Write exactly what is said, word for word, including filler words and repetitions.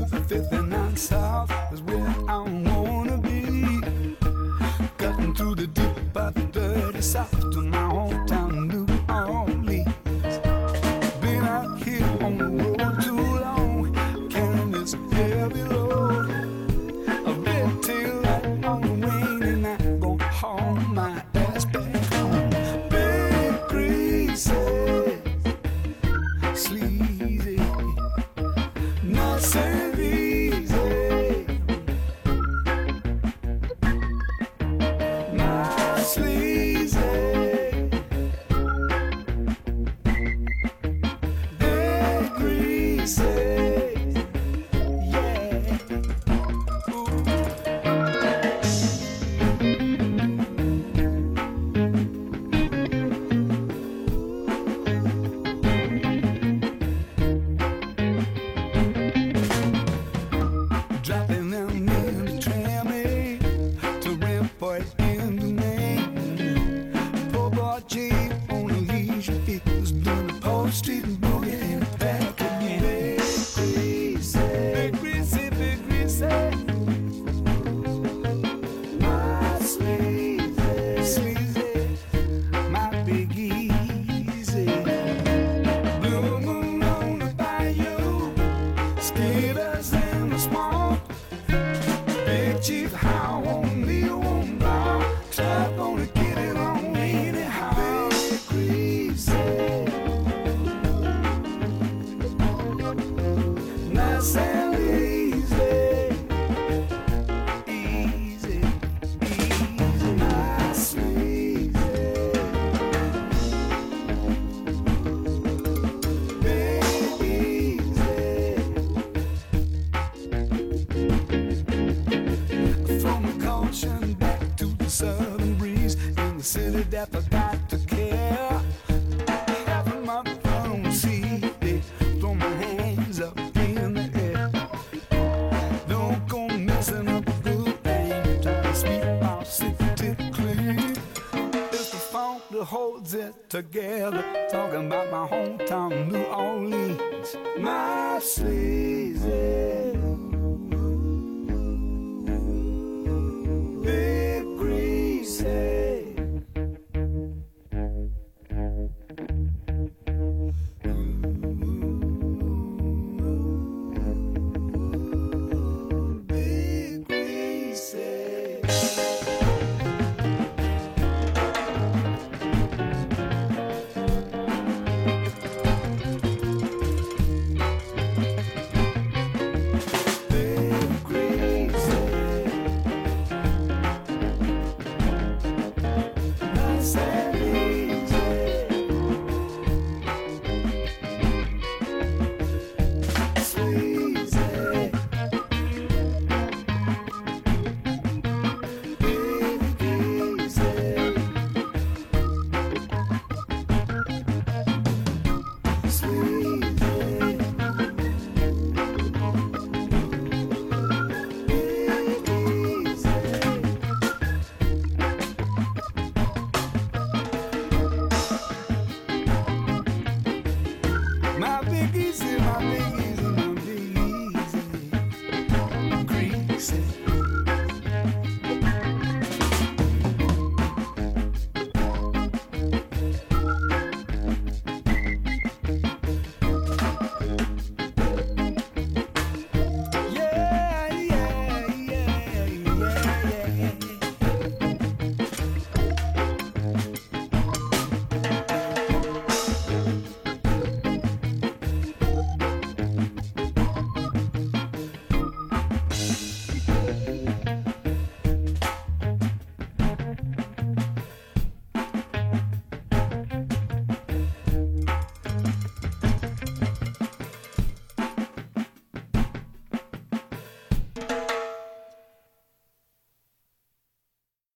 to fifty-nine South is where I wanna be. Cutting through the deep but dirty South to my hometown, New Orleans. Been out here on the road too long, carrying this heavy load. A red tail light on the wing, and I'm gonna haul my ass back home. Big greasy, sleazy, not so easy. My sleazy, big greasy. Dropping them in the trammy to Rampart in the Maine. Poor boy Jay on a leisure is doing the Pole Street and boogie and back again. Big greasy, big greasy, big greasy. My sleazy, sleazy, my big easy. Blue moon on the bayou, skitters in the swamp. Big Chief how on me won't blow. Try gonna get it on anyhow. Big greasy, nice and easy, easy, easy, nice and easy. Big easy. From the caution back to the southern breeze in the city that forgot to care. Having my phone see, they throw my hands up in the air. Don't go messing up a good thing, try to sweep our city clean. It's the funk that holds it together, talking about my hometown, New Orleans. My sleazy, big greasy. Big greasy.